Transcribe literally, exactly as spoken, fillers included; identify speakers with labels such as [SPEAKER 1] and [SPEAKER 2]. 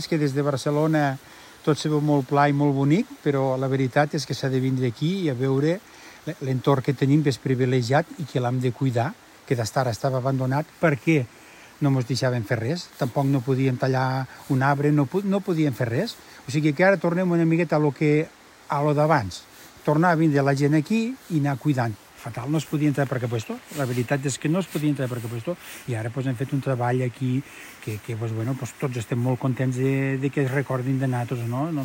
[SPEAKER 1] És que des de Barcelona tot se veu molt pla i molt bonic, però la veritat és que s'ha de vindre aquí i a veure l'entorn que tenim, que és privilegiat i que l'hem de cuidar, que d'estar estava abandonat perquè no ens deixaven fer res, tampoc no podíem tallar un arbre, no, no podíem fer res. O sigui que ara tornem una miqueta a lo, que, a lo d'abans, tornar a vindre la gent aquí i anar cuidant. Fatal, no es podia entrar per cap puesto, la veritat és que no es podia entrar per cap puesto, i ara pues, hem fet un treball aquí que, que pues, bueno, pues, tots estem molt contents de, de que es recordin de nosaltres, no?